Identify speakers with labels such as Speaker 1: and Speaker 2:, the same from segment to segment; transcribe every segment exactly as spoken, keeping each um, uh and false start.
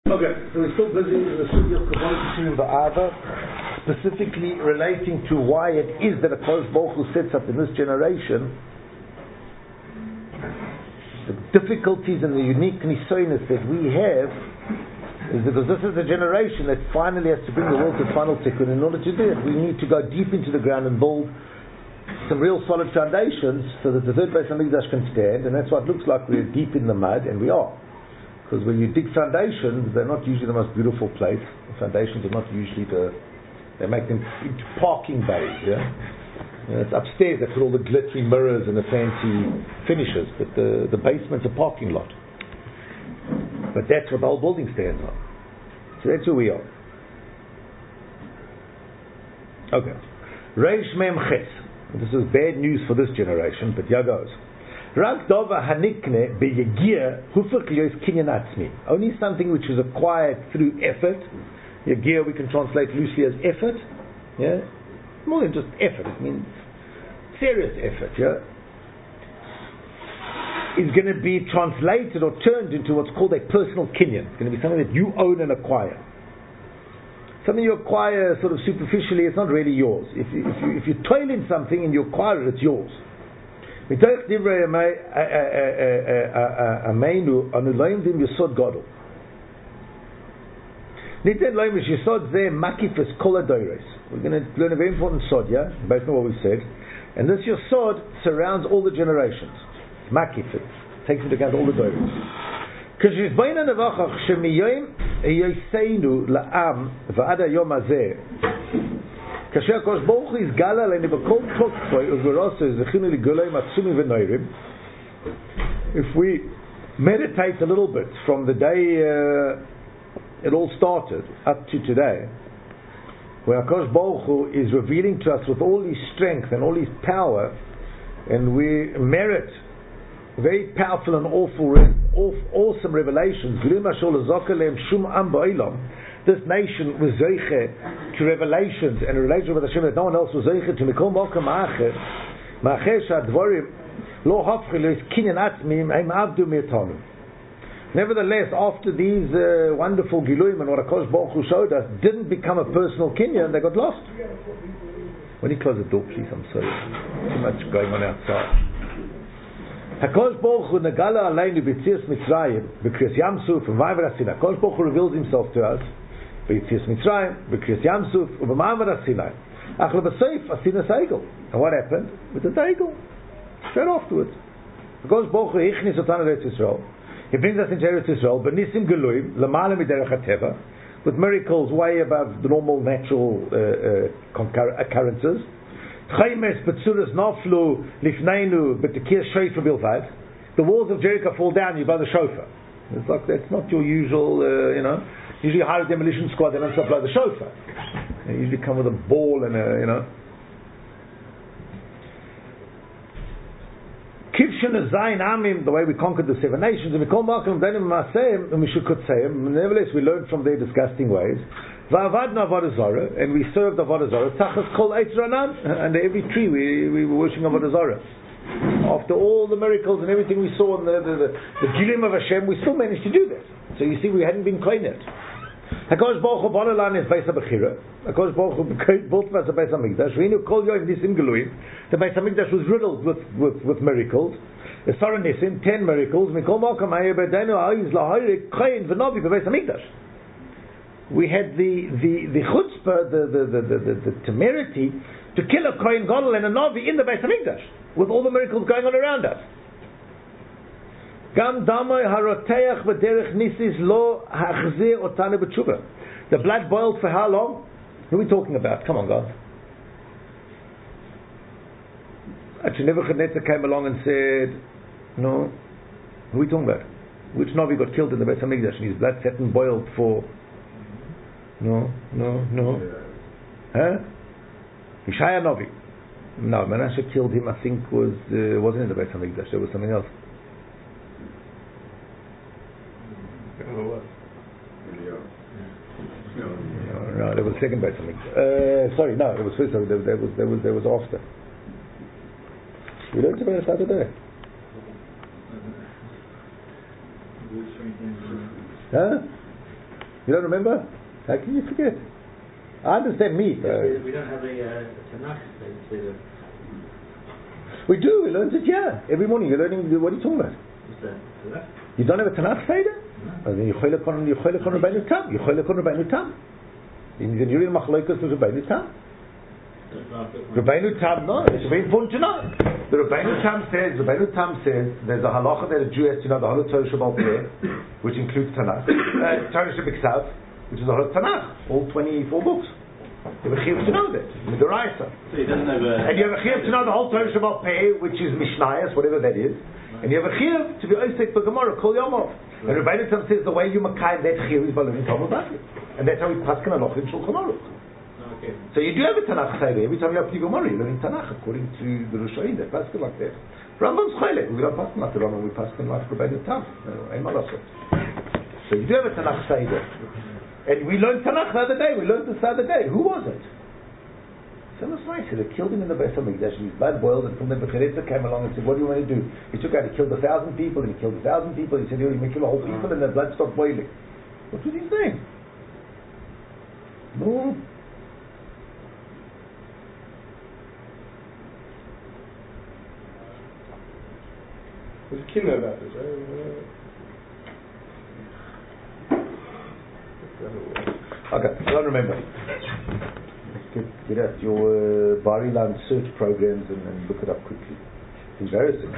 Speaker 1: Okay, so we're still busy with the study of Kabbalah Va'ava, specifically relating to why it is that a Kodesh Baruch Hu sets up in this generation the difficulties and the unique nisoinus that we have is because this is the generation that finally has to bring the world to final tikkun. In order to do it, we need to go deep into the ground and build some real solid foundations so that the third Beis Hamikdash can stand, and that's why it looks like we're deep in the mud, and we are. Because when you dig foundations, they're not usually the most beautiful place. The foundations are not usually the... They make them into parking bays, yeah? You know, it's upstairs, they put all the glittering mirrors and the fancy finishes, but the, the basement's a parking lot. But that's what the whole building stands on. So that's who we are. Okay. Reish Mem Ches. This is bad news for this generation, but here goes. Rak dova hanikne beyegir hufach liyos kinyan atzmi. Only something which is acquired through effort. Yegir we can translate loosely as effort. Yeah, more than just effort. It means serious effort. Yeah, is going to be translated or turned into what's called a personal kinyan. It's going to be something that you own and acquire. Something you acquire sort of superficially, it's not really yours. If you, if you, if you toil in something and you acquire it, it's yours. Mitoch divrei ameinu anu loimdim yesod gadol. Niten loimish yesod ze makifes kol hadoros. We're going to learn a very important sod, yeah, based on what we said. And this yesod surrounds all the generations. Makifes takes into account all the doros. K'shizbayna nevachach shemiyoyim yoseinu la'am va'ad hayom hazeh. Kasher Kosh Baruch Hu is gala le'ne b'kol tokfoi u'v'rosei zechinu l'golayim atzumim v'noirim. If we meditate a little bit from the day uh, it all started up to today, where Kosh Baruch Hu is revealing to us with all His strength and all His power, and we merit very powerful and awful, awesome revelations. This nation was zeiche to revelations and a relation with Hashem that no one else was zeiche to. Mikol mokem acher, ma'acher shadvorim lo hafchi leis kinyan atzmim heim avdu mirtanu. Nevertheless, after these uh, wonderful giluim and what HaKadosh Baruch Hu showed us didn't become a personal kinyan, they got lost. When you close the door, please, I'm sorry. Too much going on outside. HaKadosh Baruch Hu negala aleinu b'tzias Mitzrayim b'kriyas Yamsuf v'ma'aver HaSinai. HaKadosh Baruch Hu reveals Himself to us b'tzias Mitzrayim b'kriyas Yamsuf v'ma'aver HaSinai. Ach lebesoif asina seigel. And what happened with the seigel? Straight afterwards, HaKadosh Baruch Hu hichnis otanu Eretz Yisrael. He brings us into Eretz Yisrael b'nisim geluim l'ma'ala miderech hateva, with miracles way above the normal natural uh, uh, concur- occurrences. Chaymes betzuras naflu lifneinu b'tekir shofar bilvad. The walls of Jericho fall down you by the shofar. It's like that's not your usual, uh, you know. Usually you hire a demolition squad, they don't stop blow the shofar. They usually come with a ball and a, you know. Kivshin zayin amim, the way we conquered the seven nations, and we call Malcolm Danim Maseim, and we should could say him. Nevertheless, we learned from their disgusting ways. Va'avadna avodah zarah, and we served avodah zarah. Tachas kol eitz ranan, under every tree we we were worshiping avodah zarah. After all the miracles and everything we saw in the the, the, the gilim of Hashem, we still managed to do that. So you see, we hadn't been koined. HaKadosh Baruch Hu banalan is Beis HaBechira. HaKadosh Baruch Hu built us a Beis HaMikdash. Reinu kol yoim nisim geluim. The Beis HaMikdash was riddled with with, with miracles. The Sarah Nisim, ten miracles. Mikol Malkam Hayabedenu Ha'is Lahayrik Chayin V'Navi Beis HaMikdash. We had the the the chutzpah, the the the the, the, the temerity to kill a kohen gadol and a navi in the Beis Hamikdash with all the miracles going on around us. Gam damay haroteach v'derech nisis lo hachzir otanu b'tshuva. The blood boiled for how long? Who are we talking about? Come on, guys. Actually, Nebuchadnezzar came along and said, "No, who are we talking about? Which navi got killed in the Beis Hamikdash and his blood sat and boiled for?" No, no, no. Huh? Yeshaya Novi. No, Menashe killed him, I think, was, uh, wasn't in the Beis HaMikdash, there was something else. No, no, there was the second Beis HaMikdash. Uh, sorry, no, it was first, there, there was, there was, there was after. We learned about it the other day. Huh? You don't remember? How can you forget? I understand me.
Speaker 2: Uh, we don't have a uh, Tanakh.
Speaker 1: We do. We learn it here every morning. You're learning. What are you talking about? You don't have a Tanakh Seder? No. Then you choilek on you choilek on Rabbeinu Tam. You choilek on Rabbeinu Tam. Then you're in Machlokas with Rabbeinu Tam. Rabbeinu Tam, no. It's very important to know. The Rabbeinu Tam says. Rabbeinu Tam says there's a halacha that a Jew has to know the whole Torah Shabbat Peh, which includes Tanakh, uh, Torah Shabbat, which is the whole Tanakh, all twenty-four books. You have a chiyuv to know that, Midoraisa.
Speaker 2: So he doesn't have a...
Speaker 1: And you have a chiyuv to know the whole Torah Shabbat Peh, which is Mishnayos, whatever that is. And you have a chiyuv to be Osek B'Gemara, Kol Yomov. And Rabbeinu Tam says the way you makayim that chiyuv is by learning Talmud Bavli. And that's how we paskin halacha in Shulchan Aruch.
Speaker 2: Okay.
Speaker 1: So you do have a Tanakh Seder. Every time you open your Gemara, you're learning Tanakh according to the Rishonim. They paskin like that. Rambam's Cholek. We don't paskin like the Rambam. We paskin like Rabbeinu Tam. Ein malasot. So you do have a Tanakh Seder. And we learned Tanakh the other day. We learned this the other day. Who was it? Some of nice. They killed him in the Beis Hamikdash. His blood boiled, and from the Becheretza came along and said, "What do you want to do?" He took out. He killed a thousand people, and he killed a thousand people. He said, "You may kill a whole people," and the blood stopped boiling. What was his name? No.
Speaker 3: There's a kidnap about this, right?
Speaker 1: Okay, I don't remember. Get, get out your uh, Barilan search programs and, and look it up quickly. It's embarrassing.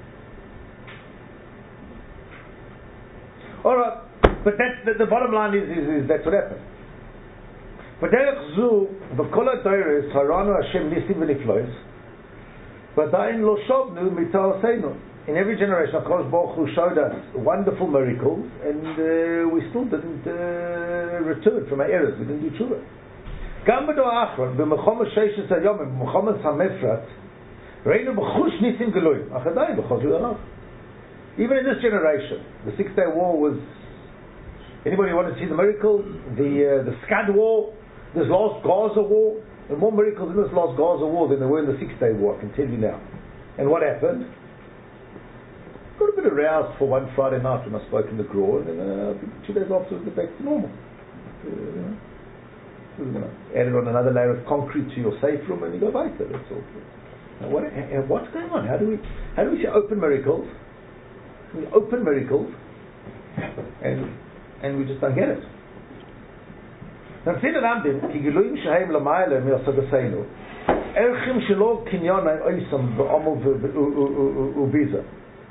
Speaker 1: Alright, but that's, the, the bottom line is, is, is that's what happened. But Derech Zu, V'kol HaDoros, Haranu Hashem Nisim V'niflos, V'adayin Lo Shovnu Mitzaoseinu. In every generation, HaKadosh Baruch Hu showed us wonderful miracles, and uh, we still didn't uh, return from our errors. We didn't do tshuva. Gam b'do achron, b'mechom sheishes hayomim, b'mechom hamefrat, reinu b'chush nisim geloyim, achadayin b'chol yu'alach. Even in this generation, the Six Day War was. Anybody want to see the miracle? The uh, the Scud War, this last Gaza War. There are more miracles in this last Gaza War than there were in the Six Day War. I can tell you now. And what happened? Got a bit aroused for one Friday night when I spoke in the Gror, and then uh, I think two days after it was back to normal. Uh, you know, added on another layer of concrete to your safe room, and you go weiter. That's all. Now, what, uh, what's going on? How do we how do we see open miracles? We open miracles, and and we just don't get it. Now, say that I'm doing kigiluim shehem lamayla miyasagasenu erchim shelo kinyan oisam v'amol v'ubiza.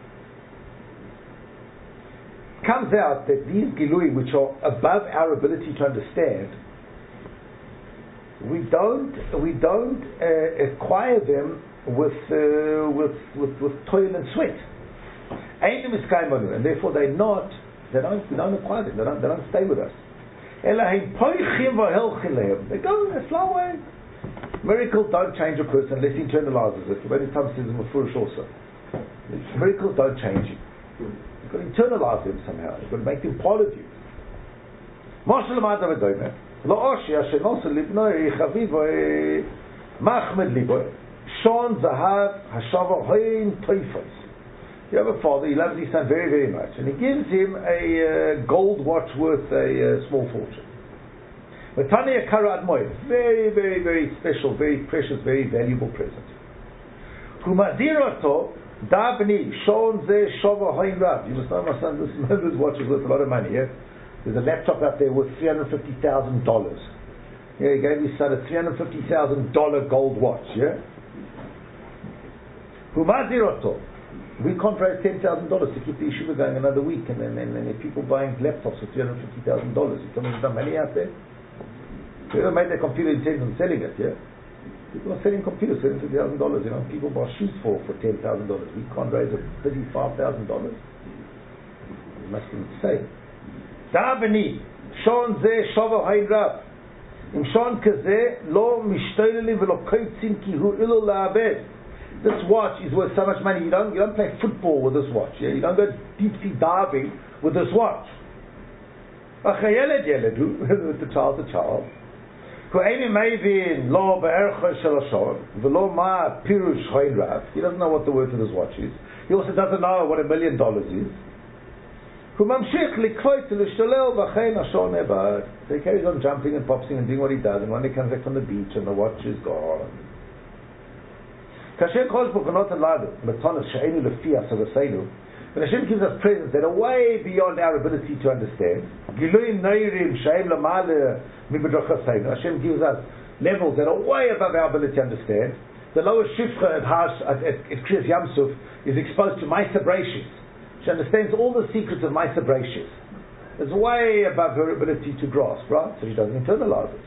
Speaker 1: Comes out that these gilui, which are above our ability to understand, we don't we don't uh, acquire them with, uh, with with with toil and sweat, and therefore they're not they don't we don't acquire them. They don't they don't stay with us. They go in a slow way. Miracles don't change a person unless he internalizes it. When it comes to the Mefurish also, miracles don't change you. You've got to internalize them somehow. You've got to make them part of you. Mashal Madav Adomer, Lo Oshi Ashenosa Libnoi Chavivo Machmed Libo Shon Zahav Hashava Hoin Toifos. You have a father, he loves his son very, very much, and he gives him a uh, gold watch worth a uh, small fortune. But Tanya Karad Moed, very, very, very special, very precious, very valuable present. Humazirato Dabni Shon Ze Shova Hoin Rav. You must know, my son, this, this watch is worth a lot of money. Yeah? There's a laptop out there worth three hundred fifty thousand dollars. Yeah, he gave his son a three hundred fifty thousand dollars gold watch. Yeah. Humazirato. We can't raise ten thousand dollars to keep the yeshiva going another week, and then and, and, and people buying laptops for three hundred fifty thousand dollars. You tell me there's no money out there. Whoever made their computer intends on selling it. Yeah. People are selling computers for fifty thousand dollars. You know, people buy shoes for for ten thousand dollars. We can't raise a thirty-five thousand dollars. It must be insane. Dabeni shon ze shova hayin rav im shon kaze lo mishtaylim velo koitzim ki hu ilo laabed. This watch is worth so much money. You don't you don't play football with this watch. Yeah? You don't go deep sea diving with this watch. With the child, the child. He doesn't know what the word for this watch is. He also doesn't know what a million dollars is. Who mamshich likvoit l'sholel v'chein ashon ebad. So he carries on jumping and popsing and doing what he does, and when he comes back from the beach and the watch is gone. Kasher kosh b'chanot aladu metonos she'enu lefias avasenu. When Hashem gives us presents that are way beyond our ability to understand, Giluim neirim she'em lamale mibedrochaseinu. Hashem gives us levels that are way above our ability to understand. The lower shifcha at Hash at, at, at Kriyas Yamsuf is exposed to Ma'aser Bereishis. She understands all the secrets of Ma'aser Bereishis. It's way above her ability to grasp, right? So she doesn't internalize it.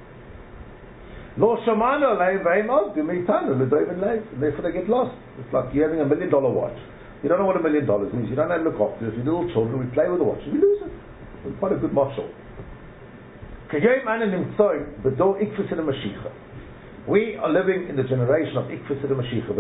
Speaker 1: Lo shamanu aleim v'hem avdu meitanu l'doivin leiv. Therefore they get lost. It's like you having a million dollar watch. You don't know what a million dollars means. You don't know how to look after it. If you're little children, we play with the watch. We lose it. It's quite a good marshal. We are living in the generation of Ikfus and Mashiach.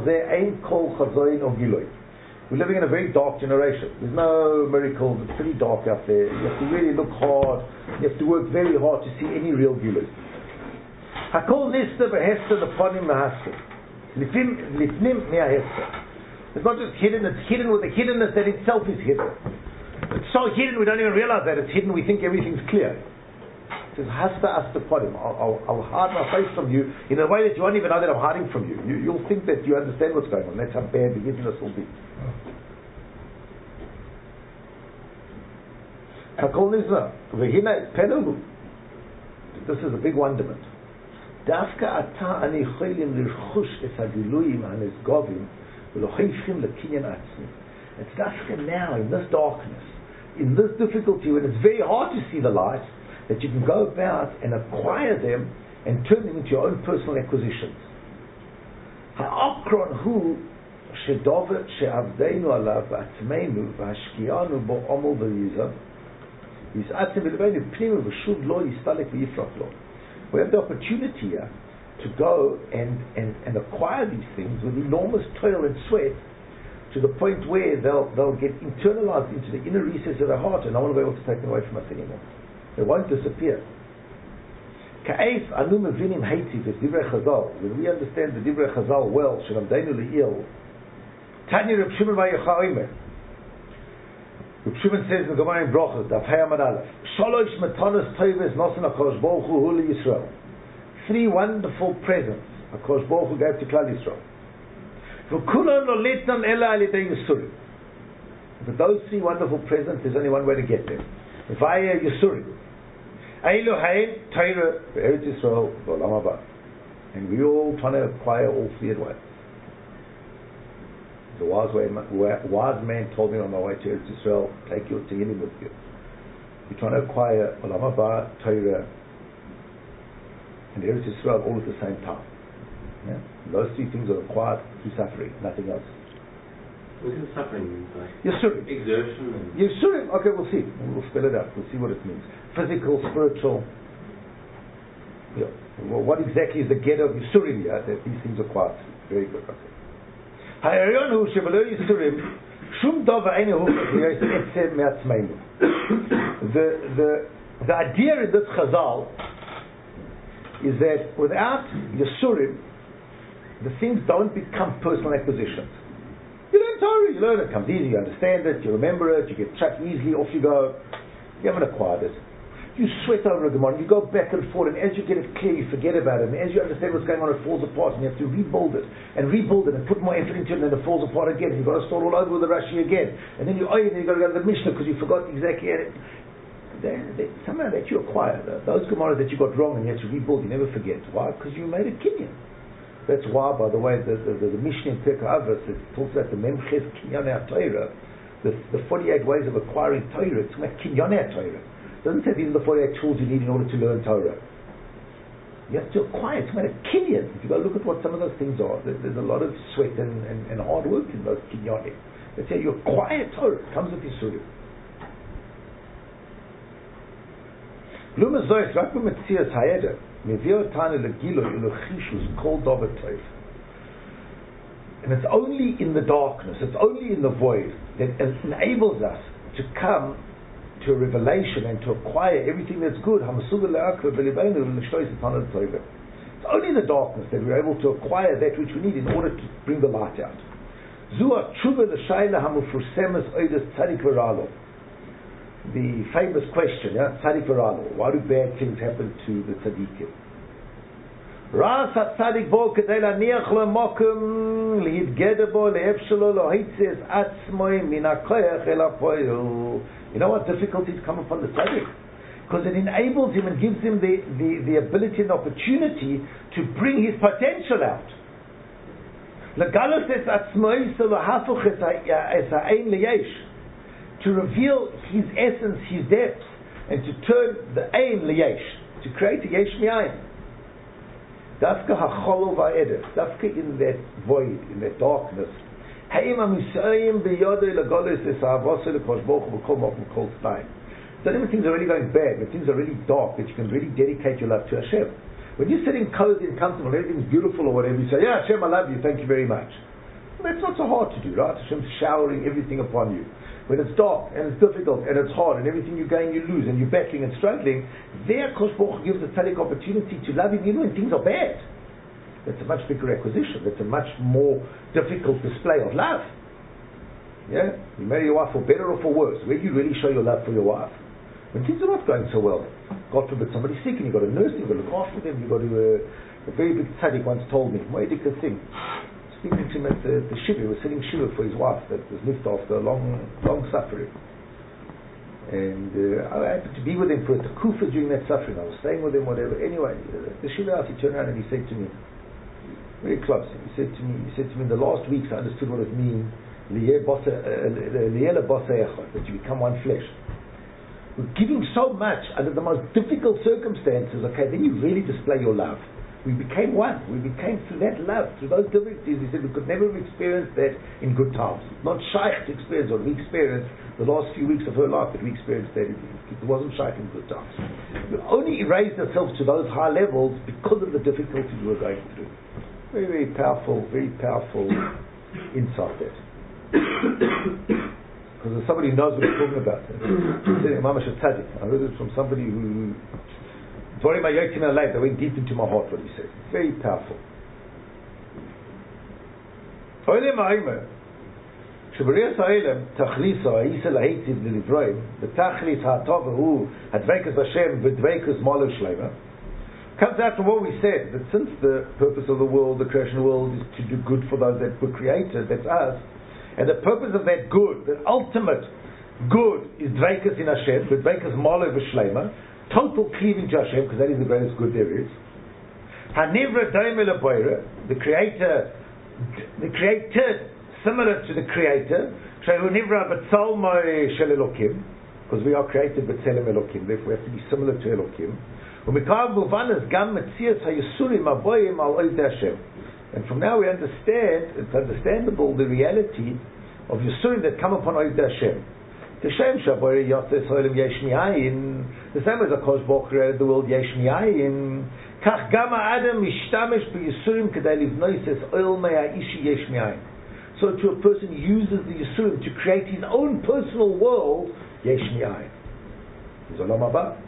Speaker 1: We're living in a very dark generation. There's no miracles. It's pretty dark out there. You have to really look hard. You have to work very hard to see any real Gilui. Hakol nista behester leponim mahaskim. Lifnim lifnim me'ahester. It's not just hidden, it's hidden with the hiddenness that itself is hidden. It's so hidden we don't even realize that it's hidden, we think everything's clear. It says, Hasta asta podim, I'll, I'll, I'll hide my face from you in a way that you won't even know that I'm hiding from you. you. You'll think that you understand what's going on. That's how bad the hiddenness will be. This is a big wonderment. Dafka ata ani cholim l'rchush es hagiluyim hanesgovim. It's dafka now, in this darkness, in this difficulty, when it's very hard to see the light, that you can go about and acquire them and turn them into your own personal acquisitions. Ha'akron hu shedovet she'avdeinu alav ba'atzmeinu v'hashkianu bo omol v'yizav yiz'atzim v'lebeinu pnimu v'shud lo yistalek v'yifrach lo. We have the opportunity here to go and, and, and acquire these things with enormous toil and sweat to the point where they'll, they'll get internalized into the inner recesses of the heart and no one will be able to take them away from us anymore. They won't disappear. When we understand the Divrei Chazal well, Tanya Reb Shimon Bar Yochai Omer. Reb Shimon says in the Gemara in Brachos, Daf Hey Amud Aleph, Shalosh metanos toivos nosen HaKadosh Baruch Hu hu Yisrael. Three wonderful presents HaKadosh Baruch Hu gave to Klal Yisrael. V'kulon lo litnan ela al yedei Yisurim. But those three wonderful presents, there's only one way to get them. V'aya Yisurim. Eilu hain Torah ve'Eretz Yisrael v'Olam Haba. And we all trying to acquire all three at once. The wise, way, wise man told me on my way to Eretz Yisrael, take your Tehillim with you. You're trying to acquire Olam Haba, Torah, and Eretz Yisrael all at the same time. Yeah? Those three things are acquired through suffering, nothing else.
Speaker 2: What is suffering mean? Like
Speaker 1: Yisurim.
Speaker 2: Exertion and...
Speaker 1: Yisurim. Okay, we'll see. We'll spell it out. We'll see what it means. Physical, spiritual. Yeah. Well, what exactly is the get of Yisurim? Yeah, that these things are quite very good. Okay. The, the, the idea in this Chazal is that without Yisurim, the things don't become personal acquisitions. You learn Torah, you learn it, it comes easy, you understand it, you remember it, you get trapped easily, off you go. You haven't acquired it. You sweat over a Gemara, you go back and forth, and as you get it clear, you forget about it, and as you understand what's going on, it falls apart, and you have to rebuild it, and rebuild it, and put more effort into it, and then it falls apart again, and you've got to start all over with the Rashi again, and then you, oh, then you've got to go to the Mishnah, because you forgot exactly it. They, they, somehow that you acquire, those Gemaras that you got wrong, and you had to rebuild, you never forget. Why? Because you made a Kinyan. That's why, by the way, the, the, the, the Mishnah in Pirkei Avos, it talks about the Memches Kinyanei HaTorah, the, the forty-eight ways of acquiring Torah, it's about Kinyanei HaTorah. It doesn't say these are the forty-eight tools you need in order to learn Torah. You have to acquire, it's about a Kinyan. If you go look at what some of those things are, there, there's a lot of sweat and, and, and hard work in those Kinyanei. They say you acquire Torah, it comes with Yisurim. Lumas Zoyes, Rak B'Metzias Hayeda, and it's only in the darkness, it's only in the void that it enables us to come to a revelation and to acquire everything that's good. It's only in the darkness that we're able to acquire that which we need in order to bring the light out. the famous question, yeah, Tzaddik v'Ralo, why do bad things happen to the tzaddikim? Ras ha-tzaddik bo kedei laniach lo mokum li'itgeder bo le'efshelo lo hitzes atzmoi min ha-koyach el ha-poyel. You know what difficulties come upon the tzaddik? Because it enables him and gives him the, the, the ability and opportunity to bring his potential out. Legalos es atzmoi so lo hafuch es ha'ein le'yesh. To reveal his essence, his depths, and to turn the ain le'yesh, to create a yesh mi'ayin. Dafka hacholo va'edef, dafka in that void, in that darkness. Ha'im ha'misayim b'yodei legolis es ha'avosei lekosh bochu b'kol mokum kol tzayim. So when things are really going bad, when things are really dark, that you can really dedicate your love to Hashem. When you're sitting cozy and comfortable, everything's beautiful or whatever, you say, yeah, Hashem, I love you, thank you very much. Well, that's not so hard to do, right? Hashem's showering everything upon you. When it's dark and it's difficult and it's hard and everything you gain you lose and you're battling and struggling, there Kosh Baruch gives the tzaddik opportunity to love him even when things are bad. That's a much bigger acquisition. That's a much more difficult display of love. Yeah? You marry your wife for better or for worse. Where do you really show your love for your wife? When things are not going so well. God forbid somebody's sick and you've got to nurse them, you've got to look after them, you've got to... Uh, a very big tzaddik once told me, what a ridiculous thing. Speaking to him at the, the shiva, he was sitting shiva for his wife that was lived after a long, long suffering. And uh, I happened to be with him for a tekufa during that suffering. I was staying with him, whatever. Anyway, uh, the shiva house, he turned around and he said to me, very close, he said to me, he said to me, in the last weeks I understood what it means, that you become one flesh. We're giving so much under the most difficult circumstances, okay, then you really display your love. We became one. We became through that love, through those difficulties. He said we could never have experienced that in good times. Not shaykh to experience what we experienced the last few weeks of her life, but we experienced that. It wasn't shaykh in good times. We only raised ourselves to those high levels because of the difficulties we were going through. Very, very powerful, very powerful insight there. Because there's somebody who knows what he's talking about. Mamash Tzaddik. I heard it from somebody who... Dvarim hayotzim min halev, that went deep into my heart what he said. Very powerful. Oilem ha'omer, shebarias ha'olam, tachlisa ha'isa laheitiv l'nivroim, v'tachlis ha'tov hu hadveikus Hashem v'dveikus malo shleima, comes out from what we said, that since the purpose of the world, the creation world, is to do good for those that were created, that's us, and the purpose of that good, that ultimate good, is dveikus in Hashem, v'dveikus malo v'shleima, total cleaving to Hashem, because that is the greatest good there is. Hanivra doime le'boira, the creator, the created similar to the creator. Shehu nivra b'tzalmo shel Elokim, because we are created b'tzelem Elokim, therefore we have to be similar to Elokim. U'mikav muvanas gam metzias hayisurim aboyim al oivdei Hashem. And from now we understand, it's understandable the reality of Yisurim that come upon oivdei Hashem. The same shaboy yotze soilim yesh mi'ayin. The same as a Kosh Baruch created the world yesh mi'ayin. Kach gama adam mishtamish b'yisurim kedei livnois es oil me'a'ishi yesh mi'ayin. So to a person uses the yisurim to create his own personal world yesh mi'ayin. Is olam haba.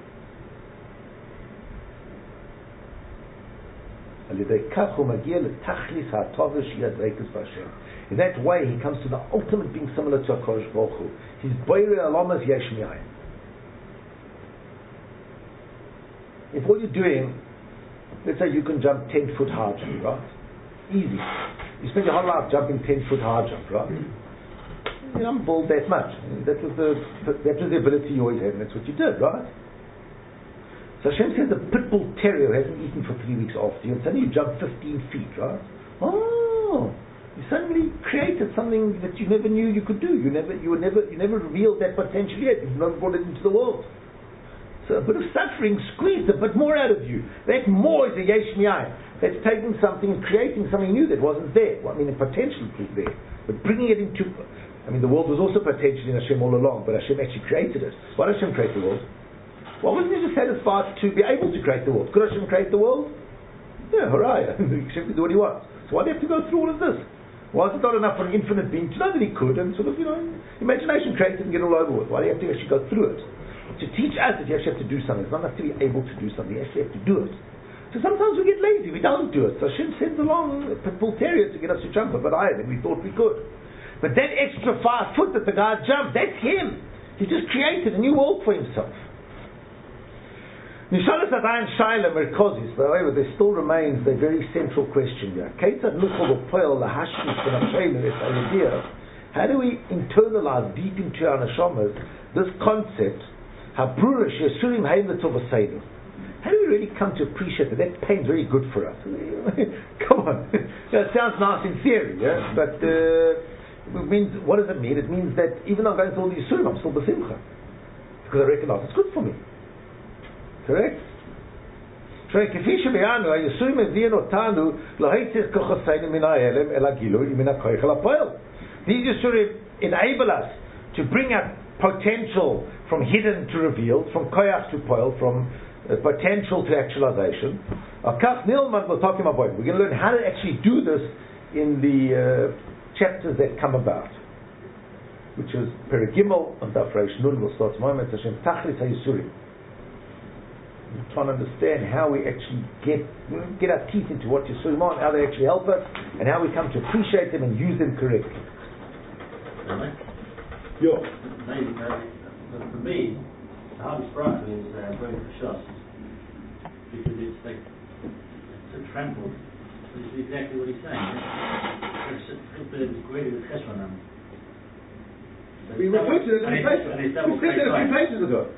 Speaker 1: Al yedei kach hu magiya letachlis ha'tovish yadreikus b'Hashem. In that way, he comes to the ultimate being similar to HaKadosh Baruch Hu. His boire alamas yesh mi'ayin. If all you're doing, let's say you can jump ten foot high jump, right? Easy. You spend your whole life jumping ten foot high jump, right? You haven't balled that much. That was the that was the ability you always had, and that's what you did, right? So Hashem says a pit bull terrier hasn't eaten for three weeks after you, and suddenly you jump fifteen feet, right? Oh. You suddenly created something that you never knew you could do. You never, you were never, you never revealed that potential yet. You've never brought it into the world. So a bit of suffering squeezed a bit more out of you. That more is a yesh mi'ayin. That's taking something and creating something new that wasn't there. Well, I mean, the potential was there, but bringing it into. I mean, the world was also potential in Hashem all along, but Hashem actually created it. Why did Hashem create the world? Why wasn't He just satisfied to be able to create the world? Could Hashem create the world? Yeah, hooray! Hashem can do what He wants. So why do you have to go through all of this? Why is it not enough for an infinite being to know that he could and sort of, you know, imagination create it and get all over with? Why do you have to actually go through it? To teach us that you actually have to do something. It's not enough to be able to do something, you actually have to do it. So sometimes we get lazy, we don't do it. So Hashem sends along a pit bull terrier to get us to jump a bit higher than we thought we could. But that extra five foot that the guy jumped, that's him. He just created a new world for himself. Nishalas Adayin Shaila Merkozis, by the way, but there still remains the very central question here. How do we internalize deep into our neshamas this concept? How do we really come to appreciate that that pain's very good for us? Come on, that sounds nice in theory, yeah? But uh, it means, what does it mean? It means that even though I'm going through all these Yisurim, I'm still besimcha because I recognize it's good for me. Correct? These Yisurim enable us to bring out potential from hidden to revealed, from koyach to poil, from uh, potential to actualization. We're going to learn how to actually do this in the uh, chapters that come about, which is Perek Gimel of Daf Reish Nun. We'll start tomorrow. Hashem Tachlis HaYisurim. We're trying to understand how we actually get get our teeth into what Yisurim are, how they actually help us, and how we come to appreciate them and use them correctly.
Speaker 2: Really?
Speaker 1: Yo.
Speaker 2: Maybe, uh, for me, the hardest bracha is uh, very precious because it's like so trampled. It's exactly what he's saying. It's a great chesronam.
Speaker 1: We referred to it in the a few pages ago.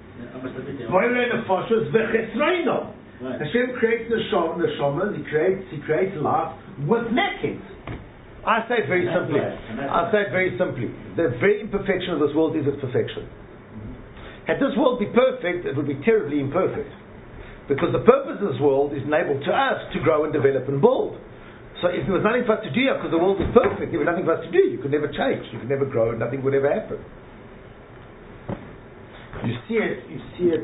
Speaker 1: Hashem creates the shamas, he creates he creates life with naked. I say it very simply. I say it very simply. The very imperfection of this world is its perfection. Had this world be perfect, it would be terribly imperfect. Because the purpose of this world is enabled to us to grow and develop and build. So if there was nothing for us to do, because the world is perfect, there was nothing for us to do. You could never change. You could never grow. Nothing would ever happen. You see it. You see it.